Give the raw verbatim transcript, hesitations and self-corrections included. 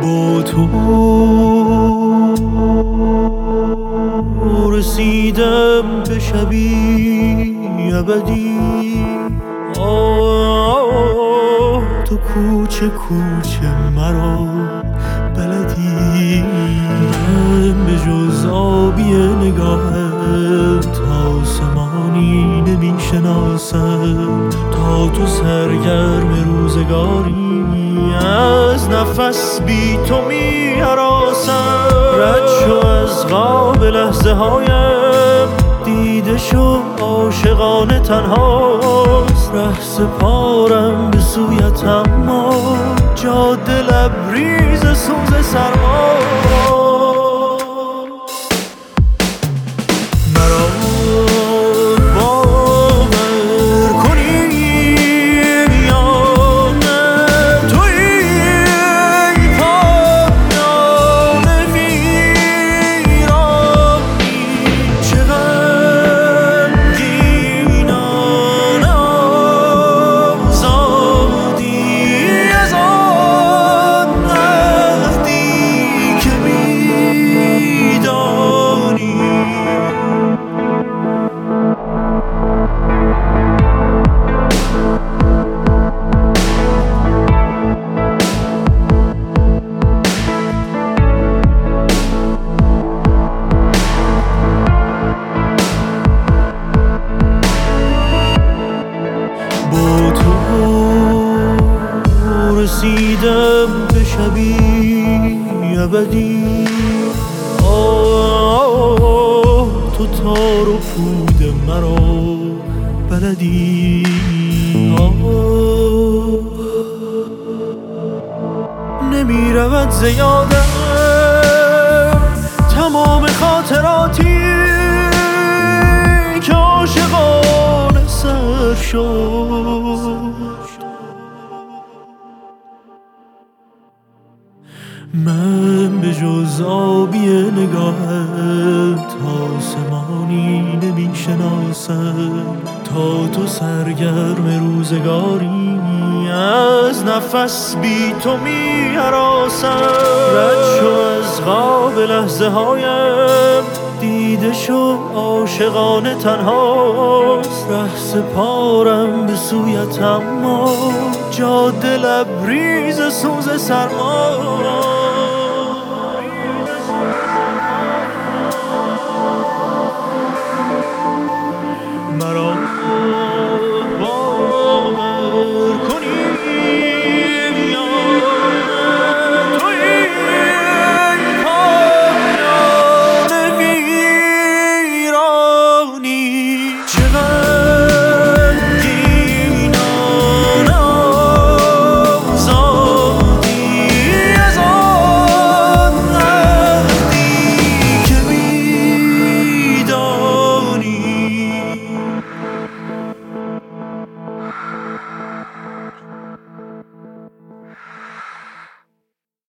با تو رسیدم به شبی ابدی. آه تو کوچه کوچه مرا بلدی. من به جز آبی نگاهت آسمانی نمی شناسم. تا تو سرگرم روزگاری از نفس بی تو می هراسم. رد شو از خواب لحظه هایم، دیده شو عاشقانه تنهاست. ره سپارم به سویت اما جاده لبریز سوز سرما. مرا باور کنی یا نه، تویی پایان ویرانی. چه غمگینانه آزادی از آن عهدی که میدانی. با تو رسیدم به شبی ابدی. آه تو تار و پود مرا بلدی. آه نمی رود زیادم تمام خاطراتی که عاشقانه سر شد. من به جز آبی نگاهت آسمانی نمی شناسم. تا تو سرگرم روزگاری از نفس بی تو می هراسم. رد شو از خواب لحظه هایم، دیده شو عاشقانه تنهاست. ره سپارم به سویت اما جاده لبریز سوز سرما.